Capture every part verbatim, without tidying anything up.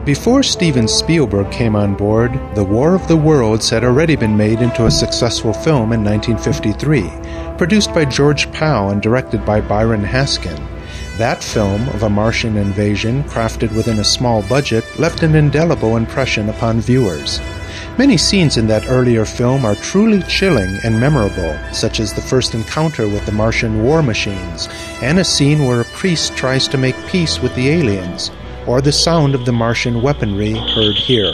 Before Steven Spielberg came on board, The War of the Worlds had already been made into a successful film in nineteen fifty-three, produced by George Pal and directed by Byron Haskin. That film of a Martian invasion, crafted within a small budget, left an indelible impression upon viewers. Many scenes in that earlier film are truly chilling and memorable, such as the first encounter with the Martian war machines, and a scene where a priest tries to make peace with the aliens, or the sound of the Martian weaponry heard here.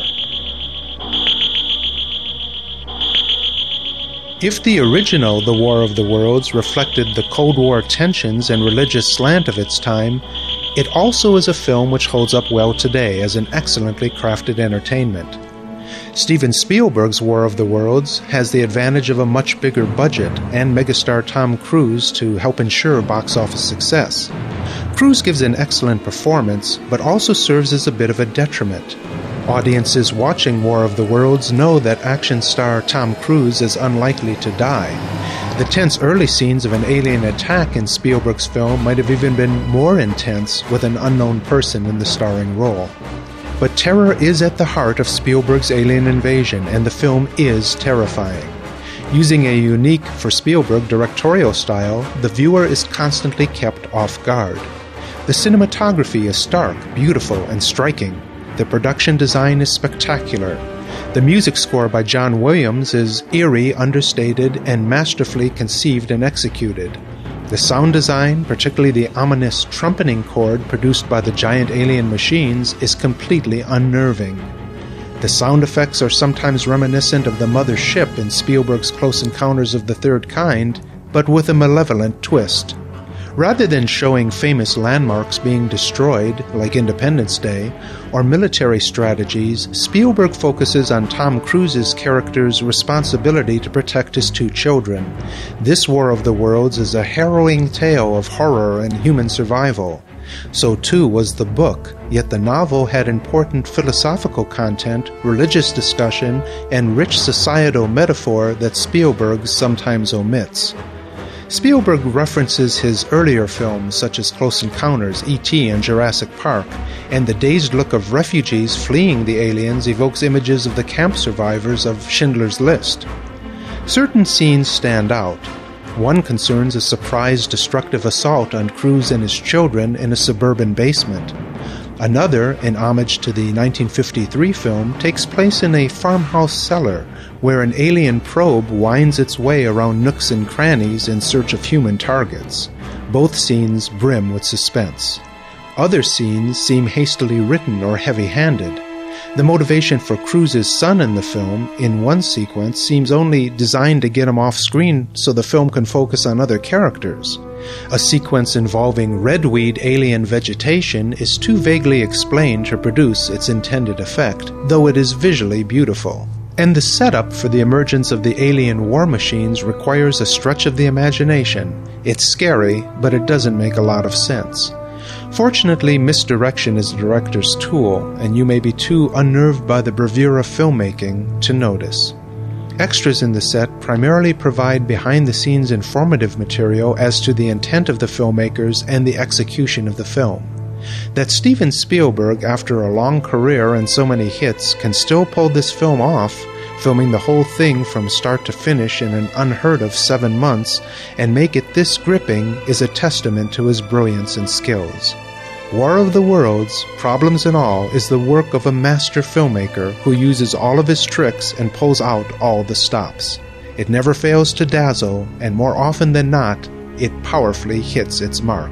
If the original The War of the Worlds reflected the Cold War tensions and religious slant of its time, it also is a film which holds up well today as an excellently crafted entertainment. Steven Spielberg's War of the Worlds has the advantage of a much bigger budget and megastar Tom Cruise to help ensure box office success. Cruise gives an excellent performance, but also serves as a bit of a detriment. Audiences watching War of the Worlds know that action star Tom Cruise is unlikely to die. The tense early scenes of an alien attack in Spielberg's film might have even been more intense with an unknown person in the starring role. But terror is at the heart of Spielberg's alien invasion, and the film is terrifying. Using a unique, for Spielberg, directorial style, the viewer is constantly kept off guard. The cinematography is stark, beautiful, and striking. The production design is spectacular. The music score by John Williams is eerie, understated, and masterfully conceived and executed. The sound design, particularly the ominous trumpeting chord produced by the giant alien machines, is completely unnerving. The sound effects are sometimes reminiscent of the mother ship in Spielberg's Close Encounters of the Third Kind, but with a malevolent twist. Rather than showing famous landmarks being destroyed, like Independence Day, or military strategies, Spielberg focuses on Tom Cruise's character's responsibility to protect his two children. This War of the Worlds is a harrowing tale of horror and human survival. So too was the book, yet the novel had important philosophical content, religious discussion, and rich societal metaphor that Spielberg sometimes omits. Spielberg references his earlier films such as Close Encounters, E T and Jurassic Park, and the dazed look of refugees fleeing the aliens evokes images of the camp survivors of Schindler's List. Certain scenes stand out. One concerns a surprise destructive assault on Cruise and his children in a suburban basement. Another, in homage to the nineteen fifty-three film, takes place in a farmhouse cellar where an alien probe winds its way around nooks and crannies in search of human targets. Both scenes brim with suspense. Other scenes seem hastily written or heavy-handed. The motivation for Cruise's son in the film, in one sequence, seems only designed to get him off screen so the film can focus on other characters. A sequence involving redweed alien vegetation is too vaguely explained to produce its intended effect, though it is visually beautiful. And the setup for the emergence of the alien war machines requires a stretch of the imagination. It's scary, but it doesn't make a lot of sense. Fortunately, misdirection is the director's tool, and you may be too unnerved by the bravura of filmmaking to notice. Extras in the set primarily provide behind-the-scenes informative material as to the intent of the filmmakers and the execution of the film. That Steven Spielberg, after a long career and so many hits, can still pull this film off, filming the whole thing from start to finish in an unheard-of seven months, and make it this gripping, is a testament to his brilliance and skills. War of the Worlds, problems and all, is the work of a master filmmaker who uses all of his tricks and pulls out all the stops. It never fails to dazzle, and more often than not, it powerfully hits its mark.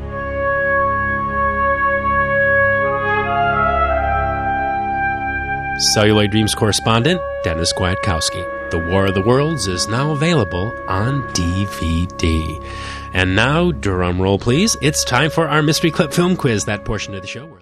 Celluloid Dreams correspondent Dennis Kwiatkowski. The War of the Worlds is now available on D V D. And now, drum roll please, it's time for our Mystery Clip Film Quiz, that portion of the show where